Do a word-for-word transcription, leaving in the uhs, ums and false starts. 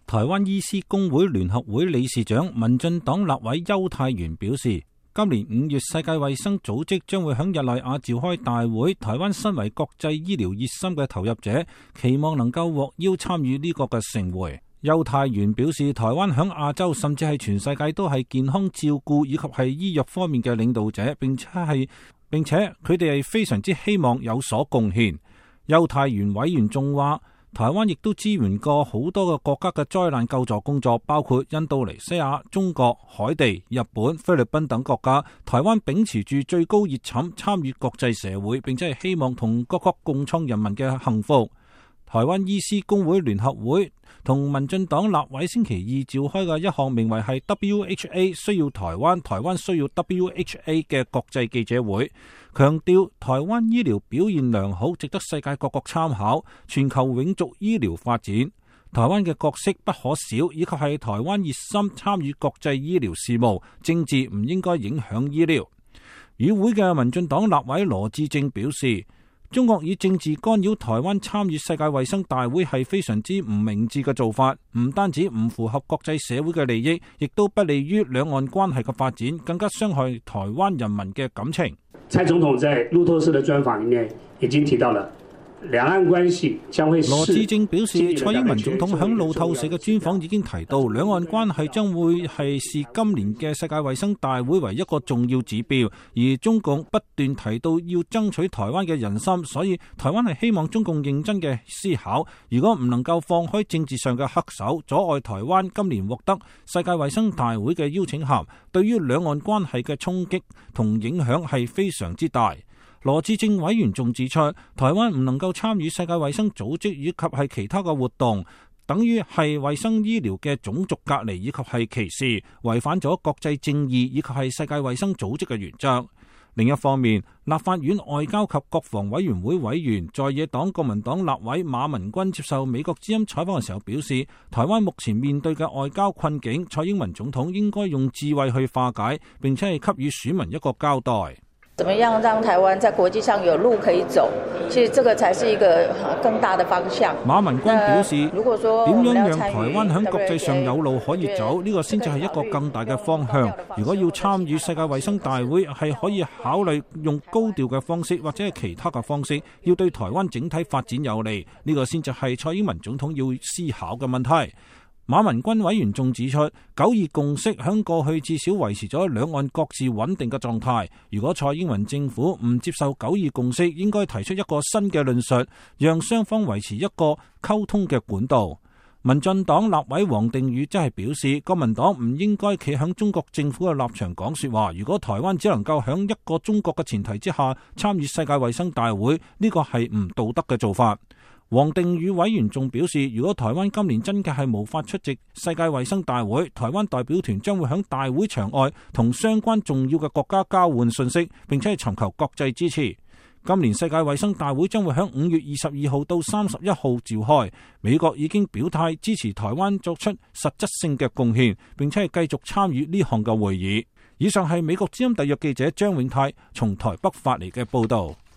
台灣醫師公會聯合會理事長、民進黨立委邱泰源表示，今年五月世界衛生組織將會響日內瓦召開大會，台灣身為國際醫療熱心嘅投入者，期望能夠獲邀參與呢個嘅盛會。邱泰源表示，台灣響亞洲甚至係全世界都係健康照顧以及係醫藥方面嘅領導者，並且係並且佢哋係非常之希望有所貢獻。邱泰源委員仲話，台灣亦都支援過好多個國家嘅災難救助工作，包括印度尼西亞、中國、海地、日本、菲律賓等國家。台灣秉持住最高熱忱參與國際社會，並且係希望同各國共創人民嘅幸福。台灣醫師公會聯合會同民進黨立委星期二召開嘅一項名為係 W H A 需要台灣，台灣需要 W H A 嘅國際記者會，強調台灣醫療表現良好，值得世界各國參考，全球永續醫療發展。台灣嘅角色不可少，以及係台灣熱心參與國際醫療事務，政治唔應該影響醫療。與會嘅民進黨立委羅致政表示，中國以政治干擾台灣參與世界衛生大會係非常之唔明智嘅做法，唔單止唔符合國際社會嘅利益，亦都不利於兩岸關係嘅發展，更加傷害台灣人民嘅感情。 蔡總統在路透社的專訪裡面已經提到了兩岸關係將會。 羅致政表示，蔡英文總統響路透社嘅專訪已經提到，兩岸關係將會係視今年嘅世界衛生大會為一個重要指標，而中共不斷提到要爭取台灣嘅人心，所以台灣係希望中共認真嘅思考，如果唔能夠放開政治上嘅黑手，阻礙台灣今年獲得世界衛生大會嘅邀請函，對於兩岸關係嘅衝擊同影響係非常之大。羅致政委員仲指出，台灣唔能夠參與世界衛生組織以及係其他嘅活動，等於係衛生醫療嘅種族隔離以及係歧視，違反咗國際正義以及係世界衛生組織嘅原則。另一方面，立法院外交及國防委員會委員在野黨國民黨立委馬文君接受美國之音採訪嘅時候表示，台灣目前面對嘅外交困境，蔡英文總統應該用智慧去化解，並且係給予選民一個交代。 怎麼樣讓台灣在國際上有路可以走？其實這個才是一個更大的方向。 馬文君表示， 如果說點樣讓台灣喺國際上有路可以走，呢個先至係一個更大嘅方向。如果要參與世界衛生大會，係可以考慮用高調嘅方式，或者係其他嘅方式，要對台灣整體發展有利。呢個先至係蔡英文總統要思考嘅問題。馬文君委員仲指出，九二共識響過去至少維持咗兩岸各自穩定嘅狀態。如果蔡英文政府唔接受九二共識，應該提出一個新嘅論述，讓雙方維持一個溝通嘅管道。民進黨立委王定宇則係表示，國民黨唔應該企響中國政府嘅立場講說話。如果台灣只能夠響一個中國嘅前提之下參與世界衛生大會，呢個係唔道德嘅做法。王定宇委員仲表示，如果台灣今年真嘅係無法出席世界衛生大會，台灣代表團將會響大會場外同相關重要嘅國家交換信息，並且係尋求國際支持。今年世界衛生大會將會響五月二十二號到三十一號召開，美國已經表態支持台灣作出實質性嘅貢獻，並且係繼續參與呢項嘅會議。以上係美國之音特約記者張永泰從台北發嚟嘅報道。